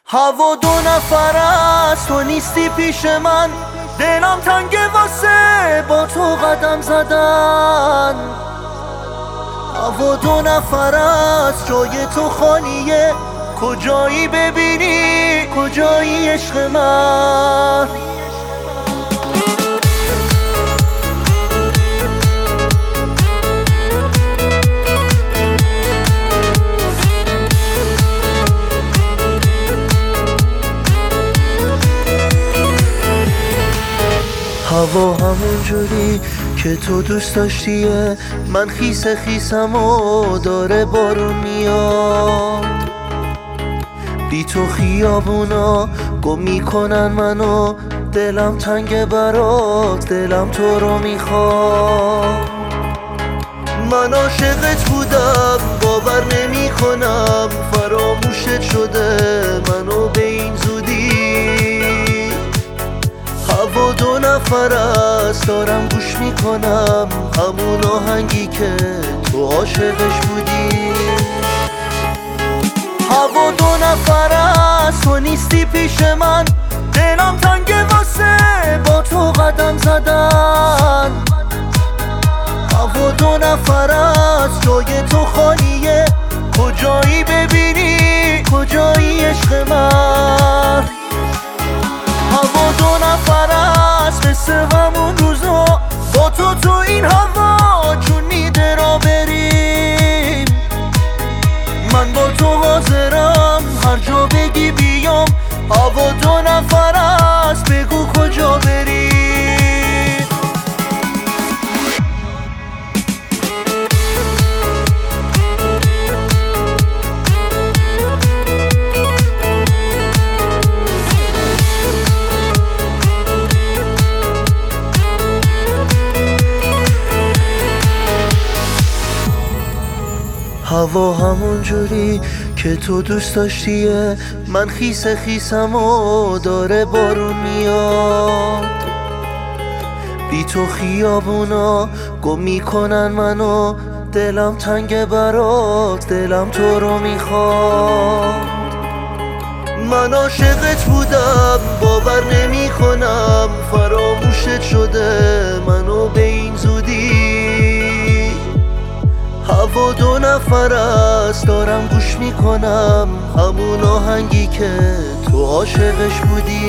هوا دو نفر است، تو نیستی پیش من، دلم تنگه واسه با تو قدم زدن. هوا دو نفر است، جای تو خالیه، کجایی ببینی کجایی عشق من. هوا همون جوری که تو دوست داشتیه، من خیسم و داره بارون میاد. بی تو خیابونا گم میکنن منو، دلم تنگ برات، دلم تو رو میخواد. من عاشقت بودم، باور نمی کنم فراموشت شده منو به این زودی. هوا دو نفر است، دارم گوش میکنم همون آهنگی که تو عاشقش بودی. هوا دو نفر است، تو نیستی پیش من، دلم تنگه واسه با تو قدم زدن. هوا دو نفر است، جای تو خالیه، کجایی ببینی کجایی عشق من. هوا دو نفر است، مثل همون روزا با تو این هوا جون میده را بریم. من با تو حاضرم هر جا بگی بیام. هوا دو نفر است، بگو کجا بریم. هوا همون جوری که تو دوست داشتیه، من خیسم و داره بارون میاد. بی تو خیابونا گم میکنن منو، دلم تنگ برات، دلم تو رو میخواد. من عاشقت بودم، باور نمی کنم فراموشت شده منو به این زودی. هوا دو نفر است، دارم گوش میکنم همون آهنگی که تو عاشقش بودی.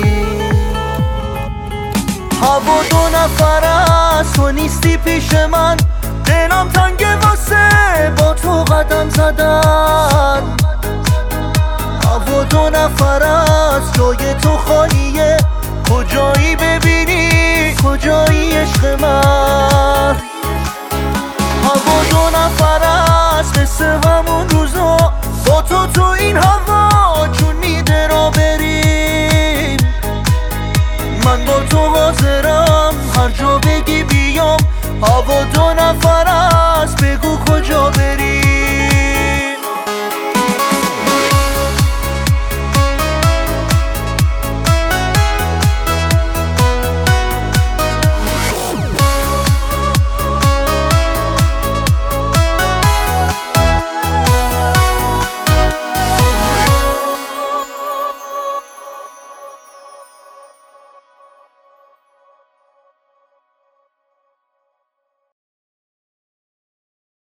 هوا دو نفر است، تو نیستی پیش من، دلم تنگه واسه با تو قدم زدن. هوا دو نفر است، جای تو خالیه، کجایی ببینی کجایی عشق من. هوا دو نفر است، مثل همون